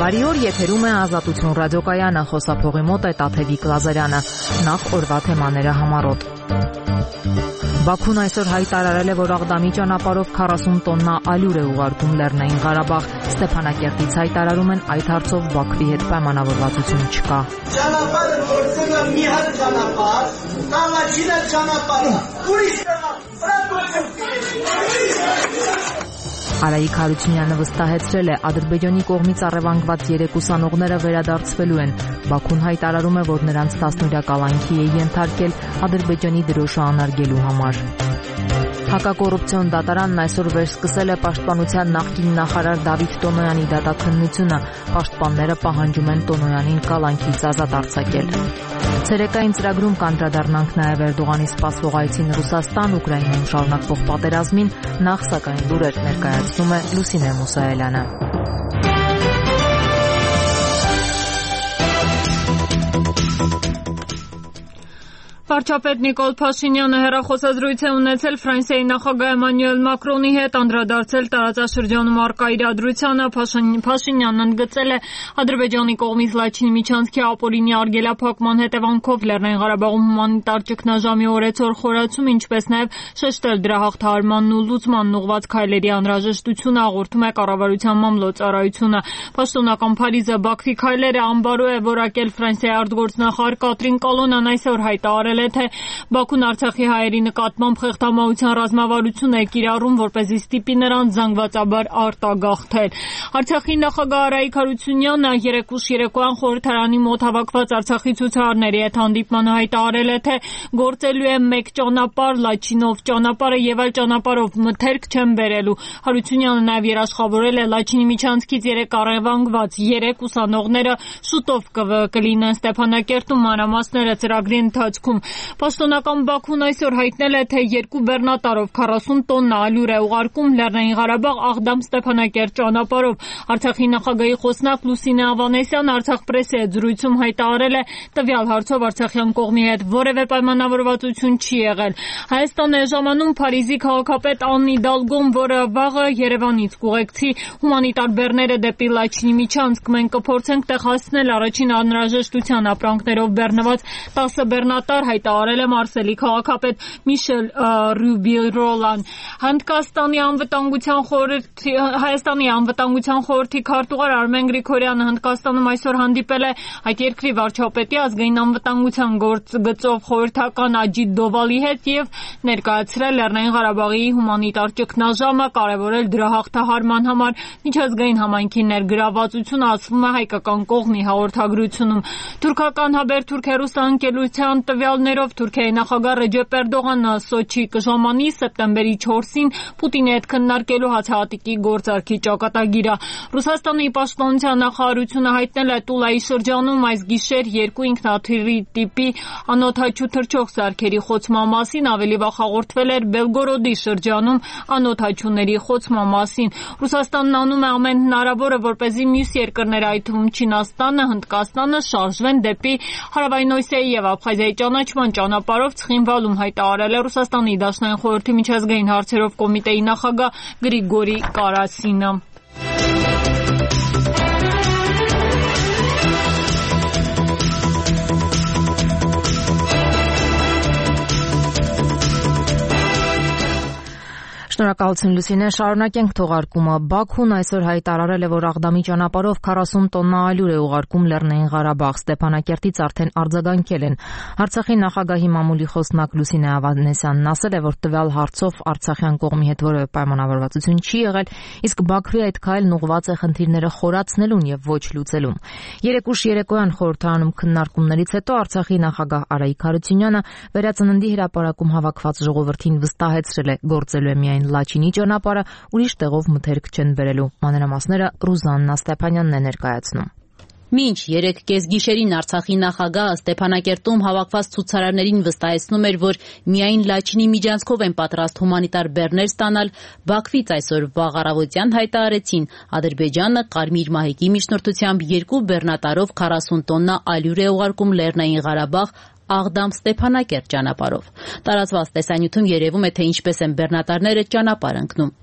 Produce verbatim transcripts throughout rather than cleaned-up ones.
Բարի օր, եթերում է Ազատություն ռադիոկայանը, խոսափողի մոտ է Տաթևիկ Լազարյանը, նախ օրվա թեմաները համառոտ։ Բաքուն այսօր հայտարարել է, որ Աղդամի ճանապարհով քառասուն տոննա ալյուր է ուղարկում Լեռնային Ղարաբաղ։ Ստեփանակերտից հայտարարում են, այդ հարցով Բաքվի հետ պայմանավորվածություն չկա։ Ճանապարհը գործել է մի հատ ճանապարհ, Կալաչինը ճանապարհը, ուրիշ Արայիկ Հարությունյանը վստահեցրել է, Ադրբեջանի կողմից առևանգված երեք ուսանողները վերադարձվելու են։ Բաքուն հայտարարում է, որ նրանց տասնօրյա կալանքի է ենթարկել Ադրբեջանի դրոշը անարգելու համար։ Հակակոռուպցիոն դատարանն այսօր վերսկսել է Պաշտպանության նախկին նախարար Դավիթ Տոնոյանի դատաքննությունը։ Պաշտպանները պահանջում են Տոնոյանին կալանքից ազատ արձակել։ Ցերեկային ծրագրում կանդրադառնանք նաև Էրդողանի սպասվող այցին Ռուսաստան, Ուկրաինայում շարունակվող պատերազմին, նախ սակայն լուրեր ներկայացնում է Լուսինե Մուսայելյանը։ Վարչապետ Նիկոլ Փաշինյանը հեռախոսազրույց է ունեցել Ֆրանսիայի նախագահ Էմանուել Մակրոնի հետ, անդրադարձել տարածաշրջանում առկա իրադրությանը։ Փաշինյանն ընդգծել է Ադրբեջանի կողմից Լաչինի միջանցքի ապօրինի արգելափակման հետևանքով Լեռնային Ղարաբաղում հումանիտար ճգնաժամի օրեցօր խորացում, ինչպես նաև շեշտել դրա հաղթահարմանն ու լուծմանն ուղղված քայլերի անհրաժեշտությունը, հաղորդում է կառավարության մամլոյցարայությունը։ Պաշտոնական Փարիզը Բաքվի քայլերը անբարո է որակել Ֆրանսիայի արտգործնախարար Կատրին Կոլոնան այսօր հայտարարել թե Բաքուն Արցախի հայերի նկատմամբ խեղդամահության ռազմավարություն է կիրառում, որպեսզի ստիպի նրանց զանգվածաբար արտագաղթել։ Արցախի նախագահ Արայիկ Հարությունյանը երեկուշ երեկոյան խորհրդարանի մոտ հավաքված Արցախի ցուցարարների հետ հանդիպմանը հայտարարել է, թե գործելու է մեկ ճանապարհ, Լաչինով ճանապարհը եւ այլ ճանապարհով մթերք չեն բերելու։ Հարությունյանը նաեւ երաշխավորել է Լաչինի միջանցքից երեք առևանգված երեք ուսանողները շուտով կլինեն Ստեփանակերտում, մանրամասները ծրագրի ընթացքում։ Պաշտոնական Բաքուն այսօր հայտնել է, թե երկու բեռնատարով քառասուն տոննա ալյուր է ուղարկում Լեռնային Ղարաբաղ Աղդամ-Ստեփանակերտ ճանապարհով։ Արցախի նախագահի խոսնակ Լուսինե Ավանեսյան Արցախ պրեսի հետ զրույցում հայտարարել է, տվյալ հարցով արցախյան կողմի հետ որևէ պայմանավորվածություն չի եղել։ Հայաստան է ժամանում Փարիզի քաղաքապետ Աննի Դալգոն, որը վաղը Երևանից կուղեկցի հումանիտար բեռները դեպի Լաչինի միջանցք։ Մենք կփորձենք տեղ հասնել առաջին անհրաժեշտության ապրանքներով բեռնված տասը բեռնատար, հայտարարել է Մարսելի քաղաքապետ Միշել Ռյուբիրոլան։ Հնդկաստանի անվտանգության խորհրդի Հայաստանի անվտանգության խորհրդի քարտուղար Արմեն Գրիգորյանը Հնդկաստանում այսօր հանդիպել է այդ երկրի վարչապետի ազգային անվտանգության գործգծով խորհրդական Աջիտ Դովալի հետ եւ ներկայացրել Լեռնային Ղարաբաղի հումանիտար ճգնաժամը, կարևորել դրա հաղթահարման համար միջազգային համայնքի ներգրավվածությունը, ասվում է հայկական կողմի հաղորդագրությունում։ Թուրքական Հաբերթուրք հեռուստաընկերության տվյալներով Թուրքիայի նախագահ Ռեջեփ Էրդողանը Սոչի կժամանի սեպտեմբերի չորսին Պուտինի հետ քննարկելու հացահատիկի գործարքի ճակատագիրը։ Ռուսաստանի պաշտպանության նախարարությունը հայտնել է Տուլայի շրջանում այս գիշեր երկու ինքնաթիռի տիպի անօդաչու թռչող սարքերի խոցման մասին, ավելի վաղ հաղորդվել էր Բելգորոդի շրջանում անօդաչուների խոցման մասին։ Ռուսաստանն անում է ամեն հնարավորը, որպեսզի մյուս երկրները, այդ թվում Չինաստանը, Հնդկաստանը շարժվեն դեպի Հարավային Օսիայի եւ Աբխազիայի ճանաչման ճանապարհով, Ցխինվալում հայտարարել է Ռուսաստանի Դաշնային խորհրդի միջազգային հարցերով կոմիտեի նախագահ Գրիգորի Կարասինը։ Շնորհակալություն Լուսինե, շարունակենք թողարկումը։ Բաքուն այսօր հայտարարել է, որ Աղդամի ճանապարհով քառասուն տոննա ալյուր է ուղարկում Լեռնային Ղարաբաղ։ Ստեփանակերտից արդեն արձագանքել են։ Արցախի նախագահի մամուլի խոսնակ Լուսինե Ավանեսյանն ասել է, որ տվյալ հարցով արցախյան կողմի հետ որևէ պայմանավորվածություն չի եղել, իսկ Բաքվի այդ քայլն ուղղված է խնդիրները խորացնելուն եւ ոչ լուծելուն։ Երեկուշ երեկոյան խորհրդարանում քննարկումներից հետո Արցախի նախագահ Արայիկ Հարությունյանը վերածննդի հրապարակում հավաքված ժողովրդին վստահեցրել է, գործելու է միայն Լաչինի ճանապարհը, ուրիշ տեղով մթերք չեն բերելու։ Մանրամասները Ռուզաննա Ստեփանյանն է ներկայացնում։ Մինչ երեք կեսգիշերին Արցախի նախագահը Ստեփանակերտում հավաքված ցուցարարներին վստահեցնում էր, որ միայն Լաչինի միջանցքով են պատրաստ հումանիտար բեռներ ստանալ, Բաքվից այսօր վաղ առավոտյան հայտարարեցին, Ադրբեջանը Կարմիր մահիկի միջնորդությամբ երկու բեռնատարով քառասուն տոննա ալյուր է ուղարկում Լեռնային Ղարաբաղ Աղդամ-Ստեփանակերտ ճանապարհով։ Տարածված տեսանյութում երևում է, թե ինչպես են բեռնատարները ճանապարհ ընկնում։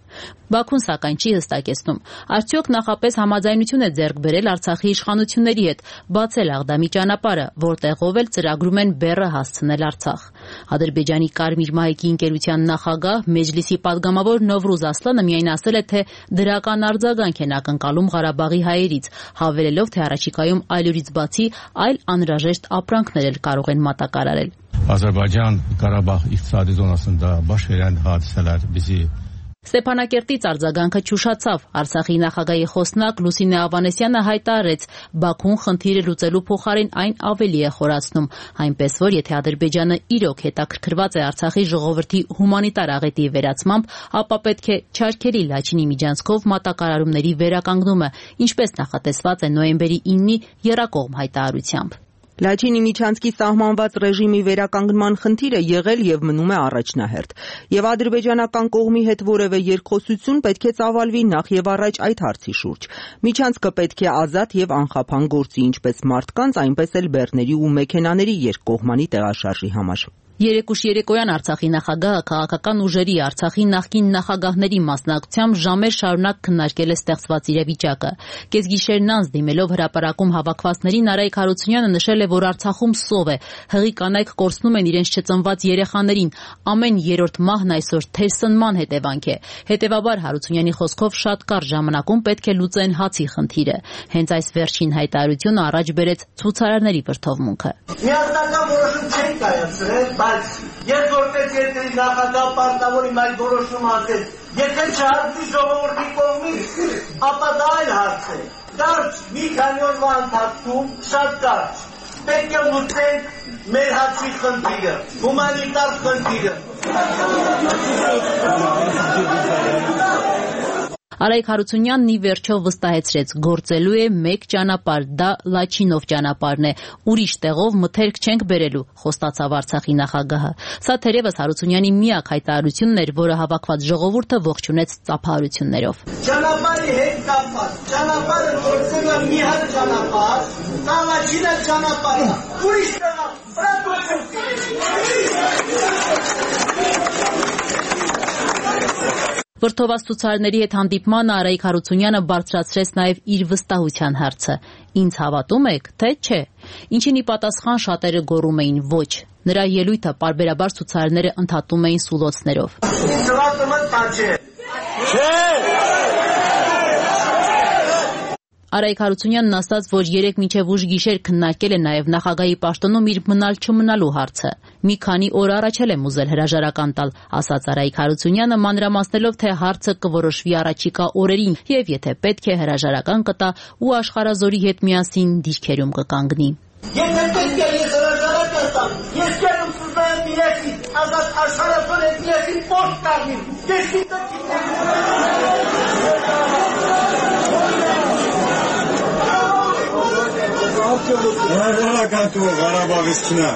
Բաքուն սակայն չի հստակեցնում, արդյոք նախապես համաձայնություն է ձեռք բերել Արցախի իշխանությունների հետ բացել Աղդամի ճանապարհը, որտեղով էլ ծրագրում են բեռը հասցնել Արցախ։ Ադրբեջանի Կարմիր մահիկի ընկերության նախագահ Մեջլիսի պատգամավոր Նովրուզ Ասլանը միայն ասել է, թե դրական արձագանք են ակնկալում Ղարաբաղի հայերից, հավելելով, թե առաջիկայում այլուրից բացի այլ անհրաժեշտ ապրանքներ էլ կարող են մատակարարել։ Azərbaycan-Qarabağ iqtisadi zonasında baş verən hadisələr bizi Ստեփանակերտից արձագանքը չուշացավ։ Արցախի նախագահի խոսնակ Լուսինե Ավանեսյանը հայտարարեց, Բաքուն խնդիրը լուծելու փոխարեն այն ավելի է խորացնում, այնպես որ եթե Ադրբեջանը իրոք հետաքրքրված է Արցախի ժողովրդի հումանիտար աղետի վերացմամբ, ապա պետք է չարքերի Լաչինի միջանցքով մատակարարումների վերականգնումը, ինչպես նախատեսված է նոյեմբերի իննի եռակողմ հայտարարությամբ։ Լաչինի միջանցքի սահմանված ռեժիմի վերականգնման խնդիրը եղել եւ մնում է առաջնահերթ, եւ ադրբեջանական կողմի հետ որևէ երկխոսություն պետք է ծավալվի նախ եւ առաջ այդ հարցի շուրջ։ Միջանցքը պետք է ազատ եւ անխափան գործի ինչպես մարդկանց, այնպես էլ բեռների ու մեքենաների երկկողմանի տեղաշարժի համար։ Երեկուշ երեկոյան Արցախի նախագահը քաղաքական ուժերի Արցախի նախկին նախագահների մասնակցությամբ ժամեր շարունակ քննարկել է ստեղծված իրավիճակը։ Կեսգիշերն անց դիմելով հրապարակում հավաքվածներին Արայք Հարությունյանը նշել է, որ Արցախում սով է, հղի կանայք կորցնում են իրենց չծնված երեխաներին, ամեն երրորդ մահն այսօր թերսնման հետևանք է։ Հետևաբար Հարությունյանի խոսքով շատ կարճ ժամանակում պետք է լուծեն հացի խնդիրը։ Հենց այս վերջին հայտարարությունը առաջ բերեց ցուցարարների վրդովմունքը։ Միասնական որոշում չեն կայացրել, բայց ես որպես երկրի նախագահ պարտավոր եմ այդ որոշումը ասել։ Եթե չհարցի ժողովրդի կողմից, ապա դա այլ հարց է։ Կարճ մի քանի օրվա ընթացքում շատ կարճ պետք է լուծենք մեր հացի խնդիրը, հումանիտար խնդիրը։ Արայք Հարությունյանն ի վերջո վստահեցրեց, գործելու է մեկ ճանապարհ, դա Լաչինով ճանապարհն է, ուրիշ տեղով մթերք չենք բերելու, խոստացավ Արցախի նախագահը։ Սա թերևս Հարությունյանի միակ հայտարարությունն էր, որը հավաքված ժողովուրդը ողջունեց ծափահարություններով։ Ճանապարհի հետ կապված, ճանապարհը գործել է մի հատ ճանապարհ, դա Լաչինը ճանապարհը, ուրիշ Վրդովված ցուցարարների հետ հանդիպմանը Արայք Հարությունյանը բարձրացրեց նաև իր վստահության հարցը։ Ինձ հավատում եք, թե չէ։ Ինչին ի պատասխան շատերը գոռում էին ոչ։ Նրա ելույթը պարբերաբար ցուցարարները ընդհատում էին սուլոցներով։ Արայք Հարությունյանն ասաց, որ երեք մինչև ուշ գիշեր քննարկել է նաև նախագահի պաշտոնում իր մնալ չմնալու հարցը։ Մի քանի օր առաջ էլ եմ ուզել հրաժարական տալ, ասաց Արայք Հարությունյանը, մանրամասնելով, թե հարցը կորոշվի առաջիկա օրերին եւ եթե պետք է հրաժարական կտա ու աշխարհազորի հետ միասին դիրքերում կկանգնի։ Եթե պետք է ես հրաժարական տամ, ես կերում սուզայեմ միասին, ազատ աշխարհազոր հետ միասին պորտ կառնիմ, ես Հրաժարական տու Ղարաբաղից քնա։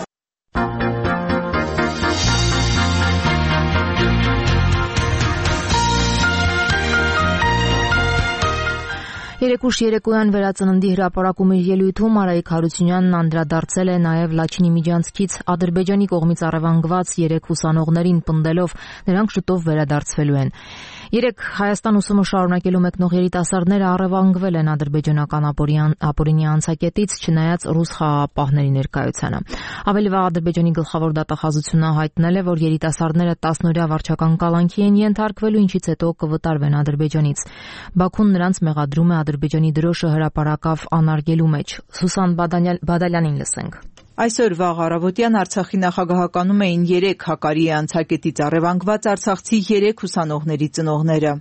Երեկուշ երեկոյան վերածննդի հրապարակում իր ելույթում Արայք Հարությունյանն անդրադարձել է նաև Լաչինի միջանցքից Ադրբեջանի կողմից առևանգված երեք ուսանողներին պնդելով նրանք շուտով վերադարձվելու են։ Երեք Հայաստան ուսումը շարունակելու մեկնող երիտասարդները առևանգվել են ադրբեջանական ապօրինի անցակետից, չնայած ռուս խաղաղապահների ներկայությանը։ Ավելի վաղ Ադրբեջանի գլխավոր դատախազությունը հայտնել է, որ երիտասարդները տասնօրյա վարչական կալանքի են ենթարկվելու, ինչից հետո կվտարվեն Ադրբեջանից։ Բաքուն նրանց մեղադրում է Ադրբեջանի դրոշը հրապարակավ անարգելու մեջ։ Սուսան Բադալյանին լսենք։ Այսօր վաղ առավոտյան Արցախի նախագահականում էին երեք հակարի անցակետից առևանգված արցախցի երեք ուսանողների ծնողները։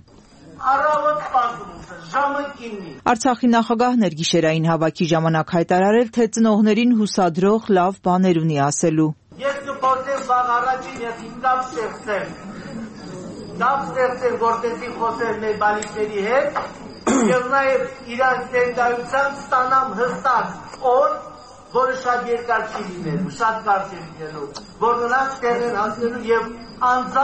Արցախի նախագահն էր գիշերային հավաքի ժամանակ հայտարարել, թե ծնողներին հուսադրող լավ բաներ ունի ասելու։ Ես կփորձեմ վաղ առաջին ես ինքնավ ստեղծեմ։ Լավ ստեղծեմ, որտեղի խոսել մեր բալիկների հետ, եւ նաեւ իրանց ներկայությամբ ստանամ հստակ օր, որը շատ երկար չի լինելու, շատ կարճ է լինելու, որ նրանց տեղ են հասնելու եւ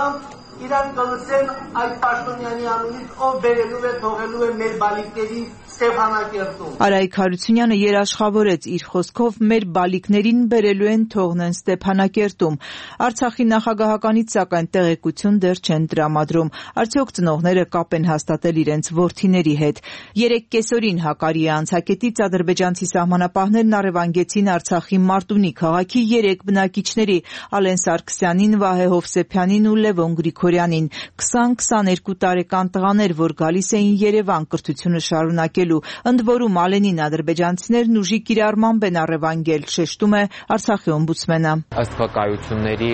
անձամբ իրանք կլսեն այդ պաշտոնյանի անունից, ով բերելու է, թողելու է մեր բալիկների Ստեփանակերտում։ Արայիկ Հարությունյանը երաշխավորեց իր խոսքով մեր բալիկներին բերելու են թողնեն Ստեփանակերտում։ Արցախի նախագահականից սակայն տեղեկություն դեռ չեն տրամադրում։ Արդյոք ծնողները կապ են հաստատել իրենց որդիների հետ։ Երեկ կեսօրին Հակարիի անցակետից ադրբեջանցի սահմանապահներն առևանգեցին Արցախի Մարտունի քաղաքի երեք բնակիչների՝ Ալեն Սարգսյանին, Վահե Հովսեփյանին ու Լևոն Գրիգորյանին, քսան-քսաներկու տարեկան տղաներ, որ գալիս էին Երևան կրթությունը շարունակելու։ Ընդ որում Ալենին ադրբեջանցիներն ուժի կիրառմամբ են առևանգել, շեշտում է Արցախի օմբուդսմենը։ Ըստ վկայությունների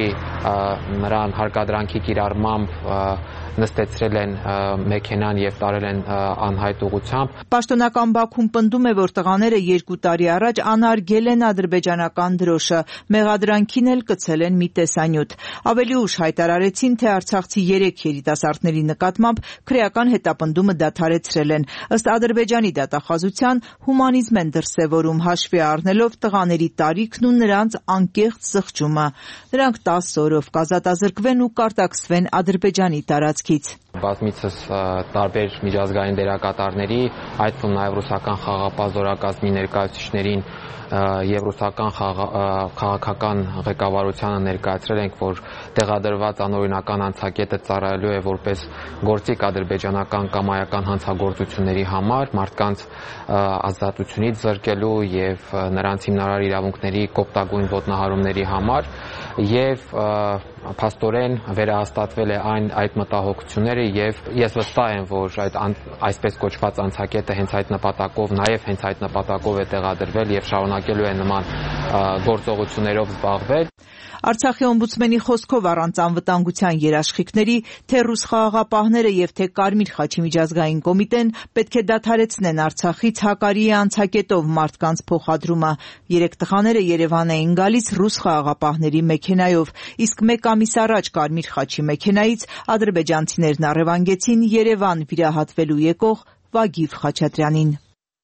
նրան հարկադրանքի կիրառմամբ նստեցրել են մեքենան եւ տարել են անհայտ ուղղությամբ։ Պաշտոնական Բաքուն պնդում է, որ տղաները երկու տարի առաջ անարգել են ադրբեջանական դրոշը, մեղադրանքին էլ կցել են մի տեսանյութ։ Ավելի ուշ հայտարարեցին, թե արցախցի երեք երիտասարդների նկատմամբ քրեական հետապնդումը դադարեցրել են։ Ըստ Ադրբեջանի դատախազության հումանիզմ են դրսևորում, հաշվի առնելով տղաների տարիքն ու նրանց անկեղծ զղջումը։ Նրանք տասը օրով կազատազրկվեն ու կարտաքսվեն Ադրբեջանի տարածքից։ Բազմիցս տարբեր միջազգային դերակատարների, այդ թվում նաև ռուսական խաղաղապահ զորակազմի ներկայացուցիչներին եւ ռուսական քաղաքական ղեկավարությանը ներկայացրել ենք, որ տեղադրված անօրինական անցակետը ծառայելու է որպես գործիք ադրբեջանական կամայական հանցագործությունների համար, մարդկանց ազատությունից զրկելու եւ նրանց հիմնարար իրավունքների կոպտագույն ոտնահարումների համար եւ փաստորեն վերահաստատվել է այն այդ մտահոգությունները եւ ես վստահ եմ, որ այդ այսպես կոչված անցակետը հենց այդ նպատակով, նաեւ հենց այդ նպատակով է տեղադրվել եւ շարունակելու է նման գործողություններով զբաղվել։ Արցախի օմբուդսմենի խոսքով առանց անվտանգության երաշխիքների թե ռուս խաղաղապահները եւ թե Կարմիր խաչի միջազգային կոմիտեն պետք է դադարեցնեն Արցախից Հակարիի անցակետով մարդկանց փոխադրումը։ Երեք տղաները Երևան էին գալիս ռուս խաղաղապահների մեքենայով, իսկ մեկ ամիս առաջ Կարմիր խաչի մեքենայից ադրբեջանցիներն առևանգեցին Երևան վիրահատվելու եկող Վագիվ Խաչատրյանին։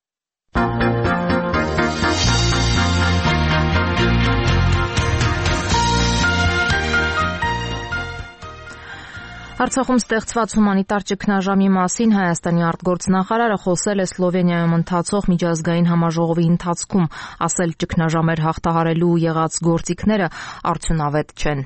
Արցախում ստեղծված հումանիտար ճգնաժամի մասին Հայաստանի արտգործնախարարը խոսել է Սլովենիայում ընթացող միջազգային համաժողովի ընթացքում, ասել ճգնաժամեր հաղթահարելու եղած գործիքները արդյունավետ չեն։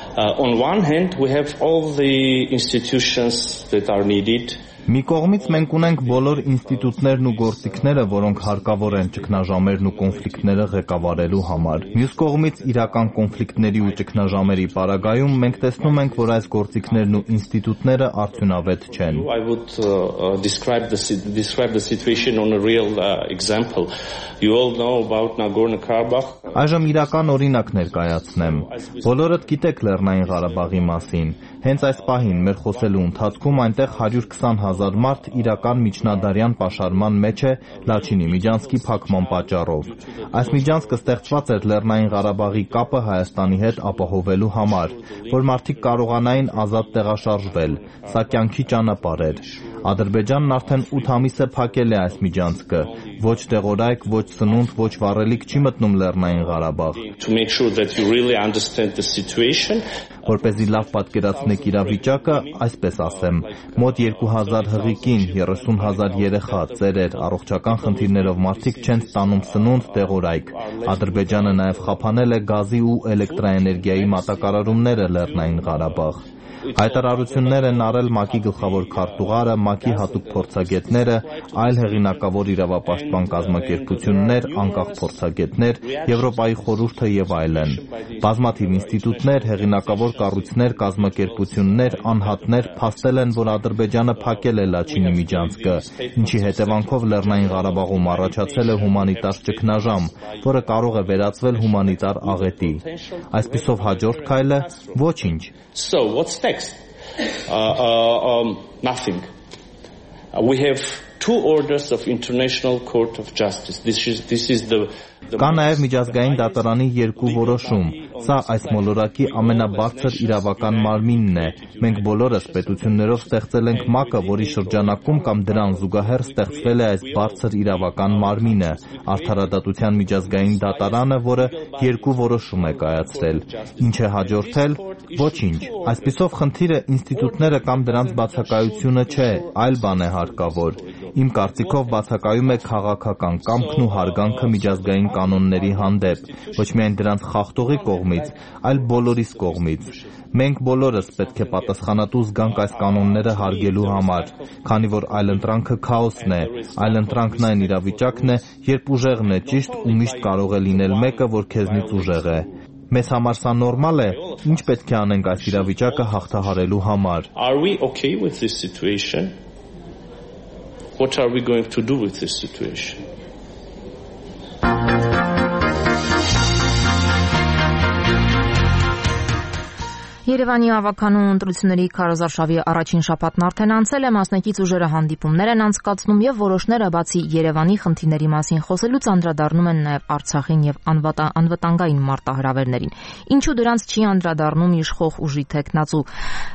On one hand we have all the institutions that are needed. Մի կողմից մենք ունենք բոլոր ինստիտուտներն ու գործիքները, որոնք հարկավոր են ճգնաժամերն ու կոնֆլիկտները ղեկավարելու համար։ Մյուս կողմից իրական կոնֆլիկտների ու ճգնաժամերի պարագայում մենք տեսնում ենք, որ այս գործիքներն ու ինստիտուտները արդյունավետ չեն։ I would uh, describe the describe the situation on a real uh, example. You all know about Nagorno-Karabakh. Այժմ իրական օրինակ ներկայացնեմ։ Բոլորդ գիտեք Լեռնային Ղարաբաղի մասին։ Հենց այս պահին մեր խոսելու ընթացքում այնտեղ հարյուր քսան հազար մարդ իրական միջնադարյան պաշարման մեջ է Լաչինի Միջանցքի փակման պատճառով։ Այս միջանցքը ստեղծված էր Լեռնային Ղարաբաղի կապը Հայաստանի հետ ապահովելու համար, որ մարդիկ կարողանային ազատ տեղաշարժվել։ Սա կյանքի ճանապարհ էր։ Ադրբեջանն արդեն ութ ամիս է փակել է այս միջանցքը։ Ոչ տեղորայք, ոչ սնունդ, ոչ վառելիք չի մտնում Լեռնային Ղարաբաղ։ To make sure that you really understand the situation. Որպեսզի լավ պատկերացնեք իրավիճակը, այսպես ասեմ, մոտ երկու հազար հղիկին, երեսուն հազար երեխա, ծերեր, առողջական խնդիրներով մարդիկ չեն ստանում սնունդ, տեղորայք։ Ադրբեջանը նաև խափանել է գազի ու էլեկտրաէներգիայի մատակարարումները Լեռնային Ղարաբաղ։ Հայտարարություններ են արել ՄԱԿ-ի գլխավոր քարտուղարը, ՄԱԿ-ի հատուկ փորձագետները, այլ հեղինակավոր իրավապաշտպան կազմակերպություններ, անկախ փորձագետներ, Եվրոպայի խորհուրդը եւ այլն։ Բազմաթիվ ինստիտուտներ, հեղինակավոր կառույցներ, կազմակերպություններ, անհատներ փաստել են, որ Ադրբեջանը փակել է Լաչինի միջանցքը, ինչի հետևանքով Լեռնային Ղարաբաղում առաջացել է հումանիտար ճգնաժամ, որը կարող է վերածվել հումանիտար աղետի։ Այսպիսով հաջորդ քայլը ոչինչ։ So what's next? Uh, uh, um, nothing. Uh, we have two orders of International Court of Justice. This is this is the Կա նաև միջազգային դատարանի երկու որոշում։ Սա այս մոլորակի ամենաբարձր իրավական մարմինն է։ Մենք բոլորս պետություններով ստեղծել ենք ՄԱԿ-ը, որի շրջանակում կամ դրան զուգահեռ ստեղծվել է այս բարձր իրավական մարմինը, Արդարադատության միջազգային դատարանը, որը երկու որոշում է կայացրել։ Ինչ է հաջորդել։ Ոչինչ։ Այսպիսով խնդիրը ինստիտուտները կամ դրանց բացակայությունը չէ, այլ բան է հարկավոր։ Իմ կարծիքով բացակայում է քաղաքական կամքն ու հարգանքը միջազգային կանոնների հանդեպ, ոչ միայն դրանց խախտողի կողմից, այլ բոլորիս կողմից։ Մենք բոլորս պետք է պատասխանատու զգանք այս կանոնները հարգելու համար, քանի որ այլընտրանքը քաոսն է, այլընտրանքն այն իրավիճակն է, երբ ուժեղն է ճիշտ ու միշտ կարող է լինել մեկը, որ քեզնից ուժեղ է։ Մեզ համար սա նորմալ է, ինչ պետք է անենք այս իրավիճակը հաղթահարելու համար։ Are we okay with this situation? What are we going to do with this situation? Երևանի ավականու ընտրությունների քարոզարշավի առաջին շաբաթն արդեն անցել է, մասնակից ուժերը հանդիպումներ են անցկացնում եւ որոշները բացի Երևանի խնդիրների մասին խոսելուց անդրադառնում են նաեւ Արցախին եւ անվտանգային մարտահրավերներին։ Ինչու դրանց չի անդրադառնում իշխող ուժի տեխնացու։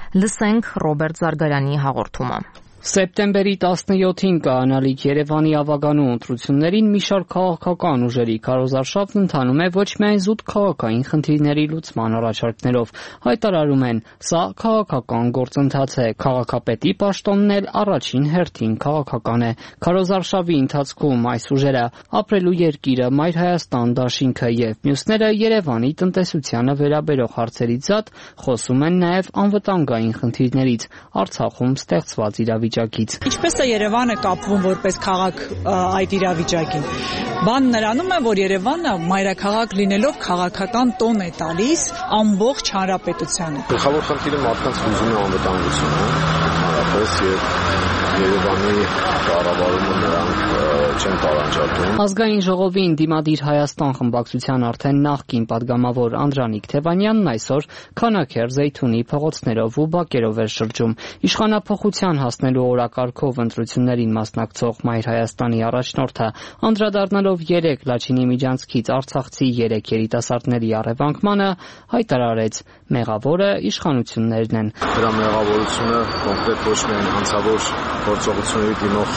Լսենք Ռոբերտ Զարգարյանի հաղորդումը։ Սեպտեմբերի տասնյոթին կայանալիք Երևանի ավականու ընտրություններին մի շարք քաղաքական ուժերի քարոզարշավն ընթանում է ոչ միայն զուտ քաղաքային խնդիրների լուծման առաջարկներով, հայտարարում են, սա քաղաքական գործընթաց է, քաղաքապետի պաշտոնն էլ առաջին հերթին քաղաքական է։ Քարոզարշավի ընթացքում այս ուժերը ապրելու երկիրը, Մայր Հայաստան դաշինքը եւ մյուսները Երևանի տնտեսությանը վերաբերող հարցերից զատ խոսում են նաեւ անվտանգային խնդիրներից, Արցախում ստեղծված իրավիճակից։ Ինչպես է Երևանը կապվում որպես քաղաք այդ իրավիճակին։ Բանն նրանում է, որ Երևանը մայրաքաղաք լինելով քաղաքական տոն է տալիս ամբողջ հանրապետությանը։ Գլխավոր խնդիրը մարդկանց հուզում է անվտանգությունը, հանրապես եւ Երևանի կառավարումը նրանք չեն տարանջատում։ Ազգային ժողովին Դիմադիր Հայաստան խմբակցության արդեն նախկին падգամավոր Անդրանիկ Թևանյանն այսօր Քանաքեռ Զեյթունի փողոցներով ու բակերով էր շրջում։ Իշխանափոխության հասնելու օրակարգով ընտրություններին մասնակցող Մայր Հայաստանի առաջնորդը անդրադառնալով երեք Լաչինի միջանցքից արցախցի երեք երիտասարդների առևանգմանը հայտարարեց. մեղավորը իշխանություններն են։ Դրա մեղավորությունը կոնկրետ ոչ միայն հանցավոր գործողությունների դիմող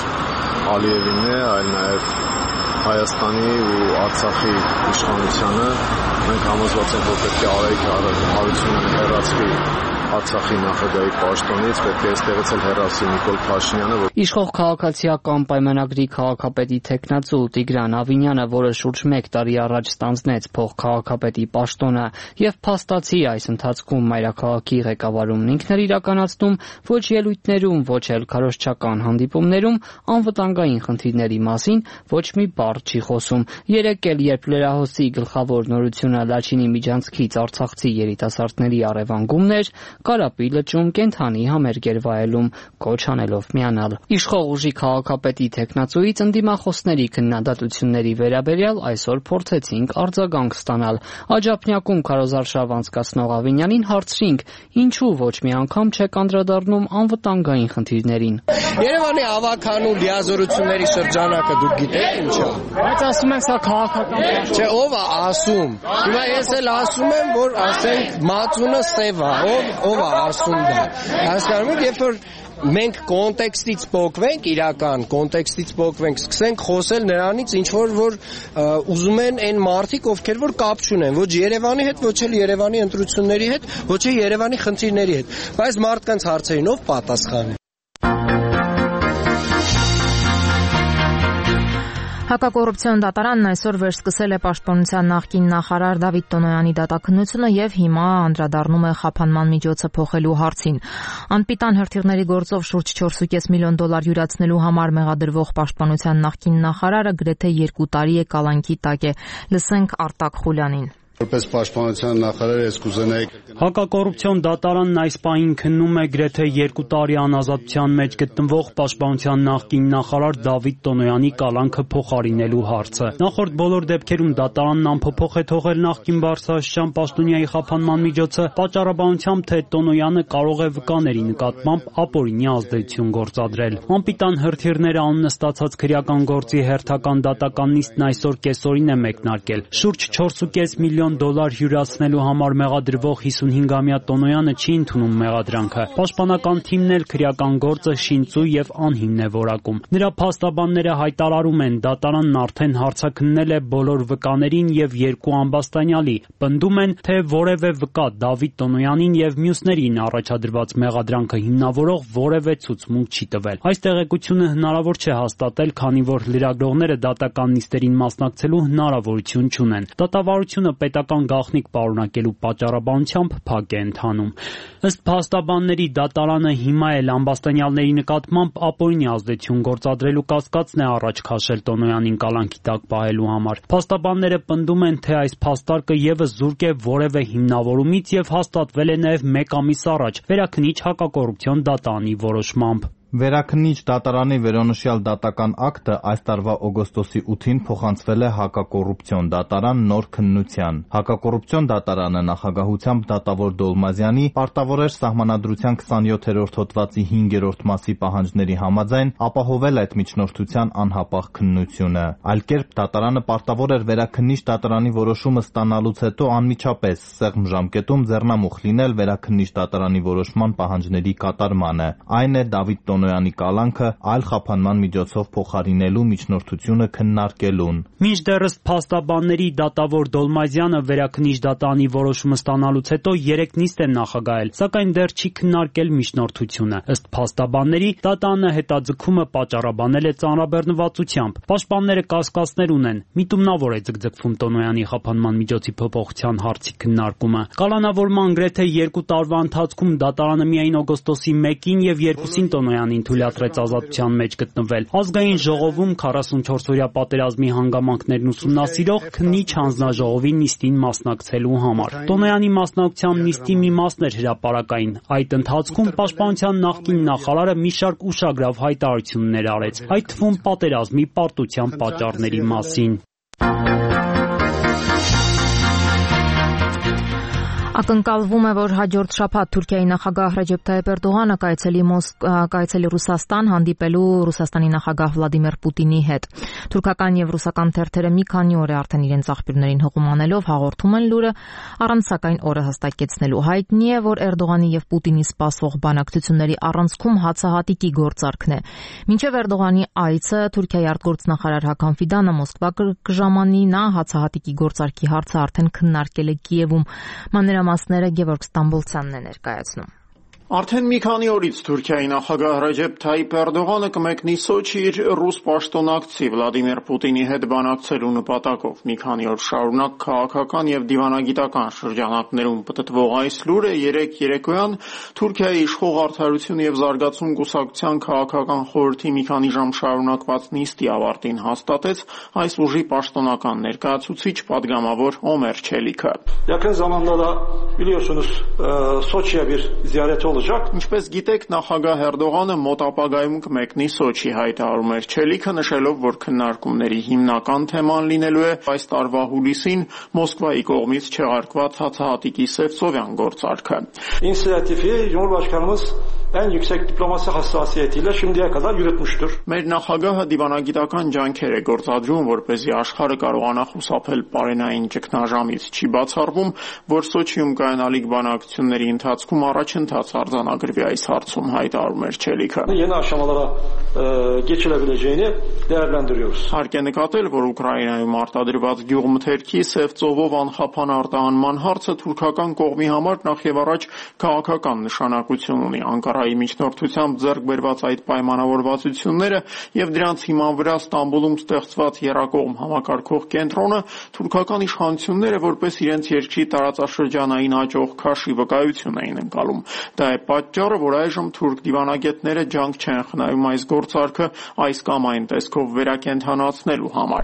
Ալիևին է, այլ նաև Հայաստանի ու Արցախի իշխանությանը։ Մենք համոզված ենք, որ պետք է Արայիկ Հարությունյանը հեռացվի Արցախի նախագահի պաշտոնից, պետք է այստեղից էլ հեռացվի Նիկոլ Փաշինյանը։ Իշխող քաղաքացիական պայմանագրի քաղաքապետի տեխնացու Տիգրան Ավինյանը, որը շուրջ մեկ տարի առաջ ստանձնեց փոխքաղաքապետի պաշտոնը եւ փաստացի այս ընթացքում մայրաքաղաքի ղեկավարումն ինքն էր իրականացնում, ոչ ելույթներում, ոչ էլ քարոզչական հանդիպումներում անվտանգային խնդիրների մասին ոչ մի բառ չի խոսում։ Երեկ էլ, երբ լրահոսի գլխավոր նորությունը Լաչինի միջանցքից արցախցի երիտասարդների առևանգումն էր, Կարապի լճում կենթանի համերգ էր վայելում, կոչ անելով միանալ։ Իշխող ուժի քաղաքապետի տեխնացուից ընդդիմախոսների քննադատությունների վերաբերյալ այսօր փորձեցինք արձագանք ստանալ։ Աջափնյակում քարոզարշավ անցկացնող Ավինյանին հարցրինք, ինչու ոչ մի անգամ չեք անդրադառնում անվտանգային խնդիրներին։ Երևանի ավականու լիազորությունների շրջանակը դուք գիտեք ինչ է։ Բայց ասում են սա քաղաքական է։ Չէ, ով է ասում։ Հիմա ես էլ ասում եմ, որ ասենք մածունը սև է, ով ով է ասում դա։ Հասկանում եք, երբ որ մենք կոնտեքստից փոխվենք, իրական կոնտեքստից փոխվենք, սկսենք խոսել նրանից, ինչ որ որ ուզում են այն մարդիկ, ովքեր որ կապ չունեն, ոչ Երևանի հետ, ոչ էլ Երևանի ընտրությունների հետ, ոչ էլ Երևանի խնդիրների հետ։ Բայց մարդկանց հարցերին ով պատասխանի։ Հակակոռուպցիոն դատարանն այսօր վերսկսել է պաշտպանության նախկին նախարար Դավիթ Տոնոյանի դատաքննությունը եւ հիմա անդրադառնում է խափանման միջոցը փոխելու հարցին։ Անպիտան հրթիռների գործով շուրջ չորս կես միլիոն դոլար յուրացնելու համար մեղադրվող պաշտպանության նախկին նախարարը գրեթե երկու տարի է կալանքի տակ է։ Լսենք Արտակ Խուլյանին։ Որպես պաշտպանության նախարար ես կուզենայի Հակակոռուպցիոն դատարանն այս պահին քննում է գրեթե երկու տարի անազատության մեջ գտնվող պաշտպանության նախկին նախարար Դավիթ Տոնոյանի կալանքը փոխարինելու հարցը։ Նախորդ բոլոր դեպքերում դատարանն անփոփոխ է թողել նախկին բարձրաստիճան պաշտոնյայի խափանման միջոցը, պատճառաբանությամբ թե Տոնոյանը կարող է վկաների նկատմամբ ապօրինի ազդեցություն գործադրել։ Անպիտան հրթիռները անունը ստացած քրեական գործի հերթական դատական նիստն այսօր կեսօրին է մեկնարկել։ Շուրջ չորս կես միլիոն միլիոն դոլար հյուրացնելու համար մեղադրվող հիսունհինգամյա Տոնոյանը չի ընդունում մեղադրանքը։ Պաշտպանական թիմն էլ քրեական գործը շինծու եւ անհիմն է որակում։ Նրա փաստաբանները հայտարարում են, դատարանն արդեն հարցաքննել է բոլոր վկաներին եւ երկու ամբաստանյալի, պնդում են, թե որևէ վկա Դավիթ Տոնոյանին եւ մյուսներին առաջադրված մեղադրանքը հիմնավորող որևէ ցուցմունք չի տվել։ Այս տեղեկությունը հնարավոր չէ հաստատել, քանի որ լրագրողները դատական նիստերին մասնակցելու հնարավորություն չունեն։ Դատավարությունը պետական գաղտնիք պարունակելու պատճառաբանությամբ փակ է ընթանում։ Ըստ փաստաբանների, դատարանը հիմա էլ ամբաստանյալների նկատմամբ ապօրինի ազդեցություն գործադրելու կասկածն է առաջ քաշել Տոնոյանին կալանքի տակ պահելու համար։ Փաստաբանները պնդում են, թե այս փաստարկը եւս զուրկ է որևէ հիմնավորումից եւ հաստատվել է նաեւ մեկ ամիս առաջ վերաքննիչ հակակոռուպցիոն դատարանի որոշմամբ։ Վերաքննիչ դատարանի վերոնշյալ դատական ակտը այս տարվա օգոստոսի ութին փոխանցվել է հակակոռուպցիոն դատարան նոր քննության։ Հակակոռուպցիոն դատարանը նախագահությամբ դատավոր Դոլմազյանի պարտավոր էր սահմանադրության քսանյոթերորդ հոդվածի հինգերորդ մասի պահանջների համաձայն ապահովել այդ միջնորդության անհապաղ քննությունը։ Այլ կերպ դատարանը պարտավոր էր վերաքննիչ դատարանի որոշումը ստանալուց հետո անմիջապես սեղմ ժամկետում ձեռնամուխ լինել վերաքննիչ դատարանի որոշման պահանջների կատարմանը։ Այն է Դավիթ Տոնոյանի կալանքը այլ խափանման միջոցով փոխարինելու միջնորդությունը քննարկելուն։ Մինչդեռ ըստ փաստաբանների դատավոր Դոլմազյանը վերաքննիչ դատարանի որոշումը ստանալուց հետո երեք նիստ է նախագահել, սակայն դեռ չի քննարկել միջնորդությունը։ Ըստ փաստաբանների դատարանը հետաձգումը պատճառաբանել է ծանրաբեռնվածությամբ։ Պաշտպանները կասկածներ ունեն, միտումնավոր է ձգձգվում Տոնոյանի խափանման միջոցի փոփոխության հարցի քննարկումը։ Կալանավորման գրեթե երկու տարվա ընթացքում դատարանը միայն օգոստոսի մեկին եւ երկուսին Տոնոյանին թույլատրեց ազատության մեջ գտնվել։ Ազգային ժողովում քառասունչորսօրյա պատերազմի հանգամանքներն ուսումնասիրող քննիչ հանձնաժողովի նիստին մասնակցելու համար։ Տոնոյանի մասնակցությամբ նիստի մի մասն էր հրապարակային։ Այդ ընթացքում պաշտպանության նախկին նախարարը մի շարք ուշագրավ հայտարարություններ արեց, այդ թվում պատերազմի պարտության պատճառների մասին։ Ակնկալվում է, որ հաջորդ շաբաթ Թուրքիայի նախագահ Ռեջեփ Թայիփ Էրդողանը կայցելի կայցելի Ռուսաստան հանդիպելու Ռուսաստանի նախագահ Վլադիմիր Պուտինի հետ։ Թուրքական եւ ռուսական թերթերը մի քանի օր է արդեն իրենց աղբյուրներին հողմանելով հաղորդում են լուրը, առանց սակայն օրը հստակեցնելու։ Հայտնի է, որ Էրդողանի եւ Պուտինի սպասվող բանակցությունների առանցքում հացահատիկի գործարքն է։ Մինչև Էրդողանի այցը Թուրքիայի արտգործնախարար Հական Ֆիդանը Մոսկվա կժամանի, նա հացահատիկի գործարքի հարցը արդեն քննարկել է Կիևում։ Մանրամասները Գևորգ Ստամբոլցյանն է ներկայացնում։ Արդեն մի քանի օրից Թուրքիայի նախագահ Ռեջեփ Թայիփ Էրդողանը կմեկնի Սոչի իր ռուս պաշտոնակցի Վլադիմիր Պուտինի հետ բանակցելու նպատակով։ Մի քանի օր շարունակ քաղաքական եւ դիվանագիտական շրջանակներում պտտվող այս լուրը երեք երեկոյան Թուրքիայի իշխող Արդարություն եւ Զարգացում կուսակցության քաղաքական խորհրդի մի քանի ժամ շարունակված նիստի ավարտին հաստատեց այս ուժի պաշտոնական ներկայացուցիչ падգամավոր Օմեր Չելիքը։ Yakın zamanda da biliyorsunuz Soçi'ye bir ziyaret olacak. Ինչպես գիտեք, նախագահ Էրդողանը մոտ ապագայում կմեկնի Սոչի, հայտարարում էր Չելիքը, նշելով, որ քննարկումների հիմնական թեման լինելու է այս տարվա հուլիսին Մոսկվայի կողմից չեղարկված հացահատիկի Սևծովյան գործարքը։ İnisiyatifi Cumhurbaşkanımız en yüksek diplomasi hassasiyetiyle şimdiye kadar yürütmüştür. Մեր նախագահը դիվանագիտական ջանքեր է գործադրում, որպեսզի աշխարհը կարողանա խուսափել պարենային ճգնաժամից։ Չի բացառվում, որ Սոչիում կայանալիք բանակցությունների ընթացքում առաջընթաց արձանագրվի այս հարցում, հայտարարում էր Չելիքը։ Yeni aşamalara geçilebileceğini değerlendiriyoruz. Հարկ է նկատել, որ Ուկրաինայում արտադրված գյուղմթերքի Սևծովով անխափան արտահանման հարցը թուրքական կողմի համար նախ եւ առաջ քաղաքական նշանակություն ունի։ Անկարայի միջնորդությամբ ձեռք բերված այդ պայմանավորվածությունները եւ դրանց հիման վրա Ստամբուլում ստեղծված երակողմ համակարգող կենտրոնը թուրքական իշխանությունները որպես իրենց երկրի տարածաշրջանային աճող քաշի վկայություն էին ընկալում։ Դա է պատճառը, որ այժմ թուրք դիվանագետները ջանք չեն խնայում այս գործարքը այս կամ այն տեսքով վերակենդանացնելու համար։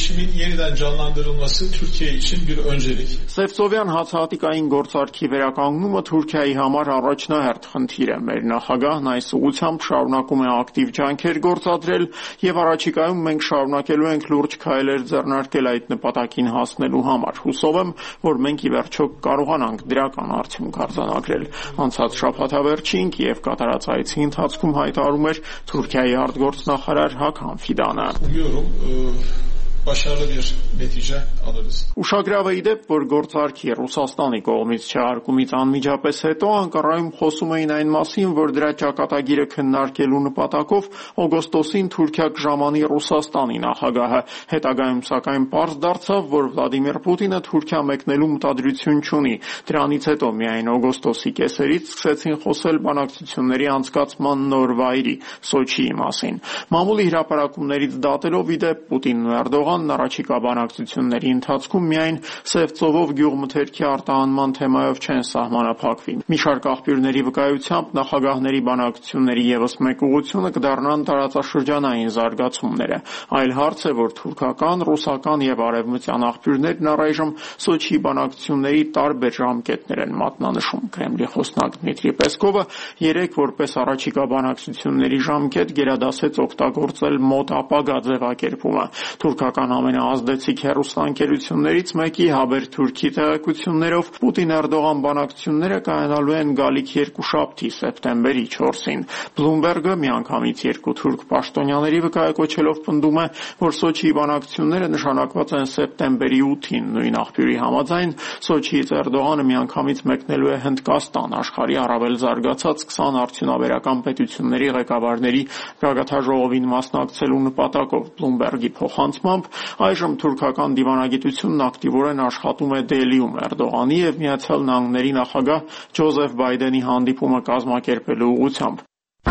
Սևծովյան հացահատիկային գործարքի վերականգնումը Թուրքիայի համար առաջնահերթ խնդիր է։ Մեր նախագահն այս ուղղությամբ շարունակում է ակտիվ ջանքեր գործադրել եւ առաջիկայում մենք շարունակելու ենք լուրջ քայլեր ձեռնարկել այդ նպատակին հասնելու համար։ Հուսով եմ, որ մենք ի վերջո կարողանանք դրական արդյունք արձանագրել։ Անցած շաբաթավերջին Կիև կատարած այցի ընթացքում հայտարարում էր Թուրքիայի արտգործնախարար Հական Ֆիդանը։ başarılı bir netice alırız. Ուշագրավ է ի դեպ, որ գործարքի Ռուսաստանի կողմից չհարկումից անմիջապես հետո Անկարայում խոսում էին այն մասին, որ դրա ճակատագիրը քննարկելու նպատակով օգոստոսին Թուրքիա կժամանի Ռուսաստանի նախագահը։ Հետագայում սակայն պարզ դարձավ, որ Վլադիմիր Պուտինը Թուրքիա մեկնելու մտադրություն չունի։ Դրանից հետո միայն օգոստոսի կեսերից սկսեցին խոսել բանակցությունների անցկացման նոր վայրի՝ Սոչիի մասին։ Մամուլի հրապարակումներից դատելով ի դեպ Պուտինն ու Էրդողանն առաջիկա բանակցությունների ընթացքում միայն Սև ծովով գյուղմթերքի արտահանման թեմայով չեն սահմանափակվի։ Մի շարք աղբյուրների վկայությամբ նախագահների բանակցությունների ևս մեկ ուղղությունը կդառնան տարածաշրջանային զարգացումները։ Այլ հարց է, որ թուրքական, ռուսական եւ արևմտյան աղբյուրներն առայժմ Սոչիի բանակցությունների տարբեր ժամկետներ են մատնանշում։ Կրեմլի խոսնակ Դմիտրի Պեսկովը երեկ որպես առաջիկա բանակցությունների ժամկետ գերադասեց օգտագործել մոտ ապագա ձևակերպումը։ Թուրքական ամենաազդեցիկ հեռուստաընկերություններից մեկի Haberturk-ի տեղեկություններով Պուտին-Էրդողան բանակցությունները կայանալու են գալիք երկուշաբթի սեպտեմբերի չորսին։ Bloomberg-ը միանգամից երկու թուրք պաշտոնյաների վկայակոչելով պնդում է, որ Սոչիի բանակցությունները նշանակված են սեպտեմբերի ութին։ Նույն աղբյուրի համաձայն Սոչիից Էրդողանը միանգամից մեկնելու է Հնդկաստան, աշխարհի առավել զարգացած քսան արդյունաբերական պետությունների ղեկավարների գագաթնաժողովին մասնակցելու նպատակով։ Bloomberg-ի փոխանցմամբ այժմ թուրքական դիվանագիտությունն ակտիվորեն աշխատում է Դելիում Էրդողանի եւ Միացյալ Նահանգների նախագահ Ջոզեֆ Բայդենի հանդիպումը կազմակերպելու ուղղությամբ։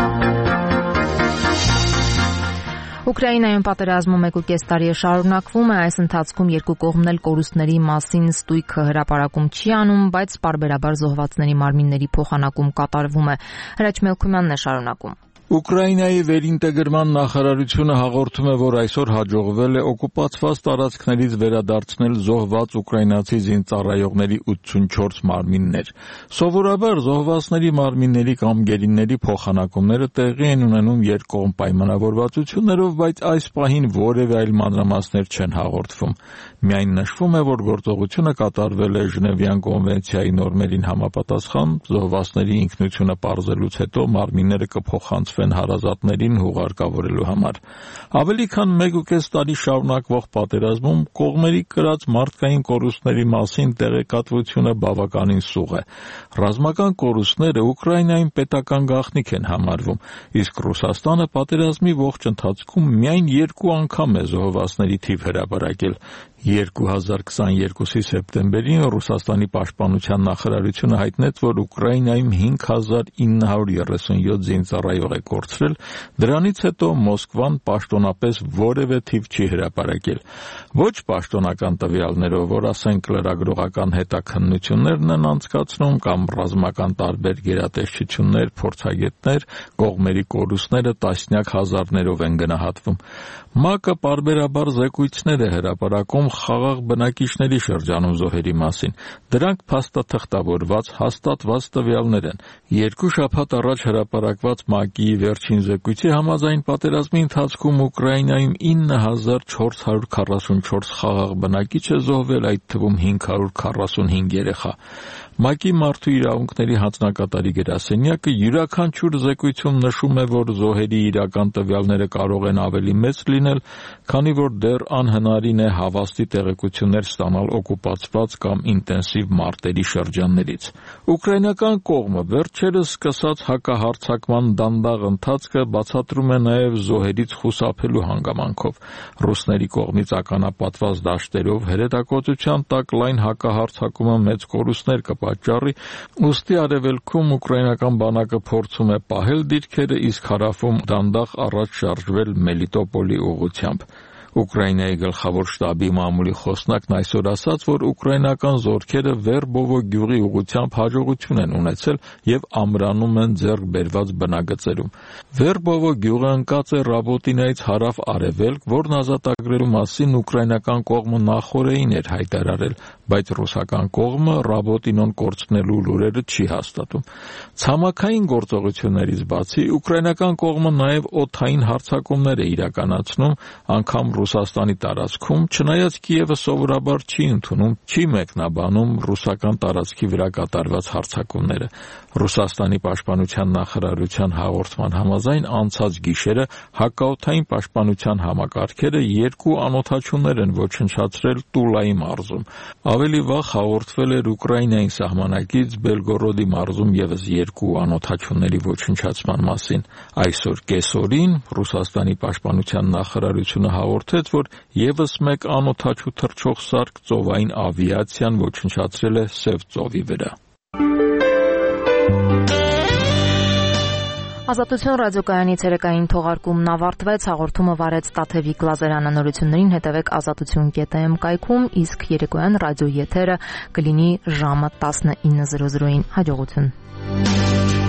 Ուկրաինայում պատերազմը մեկուկես տարի է շարունակվում է, այս ընթացքում երկու կողմն էլ կորուստների մասին ստույգ հրապարակում չի անում, բայց պարբերաբար զոհվածների մարմինների փոխանակում կատարվում է։ Հրաչ Մելքումյանն է շարունակում։ Ուկրաինայի վերինտեգրման նախարարությունը հաղորդում է, որ այսօր հաջողվել է օկուպացված տարածքներից վերադարձնել զոհված ուկրաինացի զինծառայողների ութսունչորս մարմիններ։ Սովորաբար զոհվածների մարմինների կամ գերիների փոխանակումները տեղի են ունենում երկկողմ պայմանավորվածություններով, բայց այս պահին որևէ այլ մանրամասներ չեն հաղորդվում։ Միայն նշվում է, որ գործողությունը կատարվել է Ժնևյան կոնվենցիայի նորմերին համապատասխան, զոհվածների ինքնությունը պարզելուց հետո մարմինները կփոխանցվեն հարազատներին հուղարկավորելու համար։ Ավելի քան մեկուկես տարի շարունակվող պատերազմում կողմերի կրած մարդկային կորուստների մասին տեղեկատվությունը բավականին սուղ է։ Ռազմական կորուստները Ուկրաինայում պետական գաղտնիք են համարվում, իսկ Ռուսաստանը պատերազմի ողջ ընթացքում միայն երկու անգամ է զոհվածների թիվ հրապարակել։ երկու հազար քսաներկուսի սեպտեմբերին Ռուսաստանի պաշտպանության նախարարությունը հայտնեց, որ Ուկրաինայում հինգ հազար ինը հարյուր երեսունյոթ զինծառայող է կորցրել, դրանից հետո Մոսկվան պաշտոնապես որևէ թիվ չի հրապարակել։ Ոչ պաշտոնական տվյալներով, որ ասենք լրագրողական հետաքննություններն են անցկացնում կամ ռազմական տարբեր գերատեսչություններ, փորձագետներ, կողմերի կորուստները տասնյակ հազարներով են գնահատվում։ ՄԱԿ-ը պարբերաբար զեկույցներ է հրապարակում խաղաղ բնակիչների շրջանում զոհերի մասին։ Դրանք փաստաթղթավորված, հաստատված տվյալներ են։ Երկու շաբաթ առաջ հրապարակված ՄԱԿ-ի վերջին զեկույցի համաձայն պատերազմի ընթացքում Ուկրաինայում ինը հազար չորս հարյուր քառասունչորս խաղաղ բնակիչ է զոհվել, այդ թվում հինգ հարյուր քառասունհինգ երեխա։ ՄԱԿ-ի մարդու իրավունքների հանձնակատարի գրասենյակը յուրաքանչյուր զեկույցում նշում է, որ զոհերի իրական տվյալները կարող են ավելի մեծ լինել, քանի որ դեռ անհնարին է հավաստի տեղեկություններ ստանալ օկուպացված կամ ինտենսիվ մարտերի շրջաններից։ Ուկրաինական կողմը վերջերս սկսած հակահարձակման դանդաղ ընթացքը բացատրում է նաև զոհերից խուսափելու հանգամանքով։ Ռուսների կողմից ականապատված դաշտերով հրետակոծության տակ լայն հակահարձակումը մեծ կորուստներ կպատճառի, ուստի արևելքում ուկրաինական բանակը փորձում է պահել դիրքերը, իսկ հարավում դանդաղ առաջ շարժվել Մելիտոպոլի ուղղությամբ։ Ուկրաինայի գլխավոր շտաբի մամուլի խոսնակն այսօր ասաց, որ ուկրաինական զորքերը Վերբովո գյուղի ուղղությամբ հաջողություն են ունեցել եւ ամրանում են ձեռք բերված բնագծերում։ Վերբովո գյուղը ընկած է Ռաբոտինայից հարավ-արևելք, որն ազատագրելու մասին ուկրաինական կողմը նախօրեին էր հայտարարել, բայց ռուսական կողմը Ռաբոտինոն կորցնելու լուրերը չի հաստատում։ Ցամաքային գործողություններից բացի ուկրաինական կողմը նաև օդային հարձակումներ է իրականացնում, անգամ Ռուսաստանի տարածքում, չնայած Կիևը սովորաբար չի ընդունում, չի մեկնաբանում ռուսական տարածքի վրա կատարված հարձակումները։ Ռուսաստանի պաշտպանության նախարարության հաղորդման համաձայն անցած գիշերը հակաօդային պաշտպանության համակարգերը երկու անօդաչուներ են ոչնչացրել Տուլայի մարզում։ Ավելի վաղ հաղորդվել էր Ուկրաինային սահմանակից Բելգորոդի մարզում ևս երկու անօդաչուների ոչնչացման մասին։ Այսօր կեսօրին Ռուսաստանի պաշտպանության նախարարությունը հաղորդեց, որ ևս մեկ անօդաչու թռչող սարք ծովային ավիացիան ոչնչացրել է Սև ծովի վրա։ Ազատություն ռադիոկայանի ցերեկային թողարկումն ավարտվեց, հաղորդումը վարեց Տաթևիկ Լազարյանը, նորություններին հետևեք ազատություն կետ էմ կայքում, իսկ երեկոյան ռադիո եթերը կլինի ժամը տասնինը զրո զրոին։ Հաջողություն։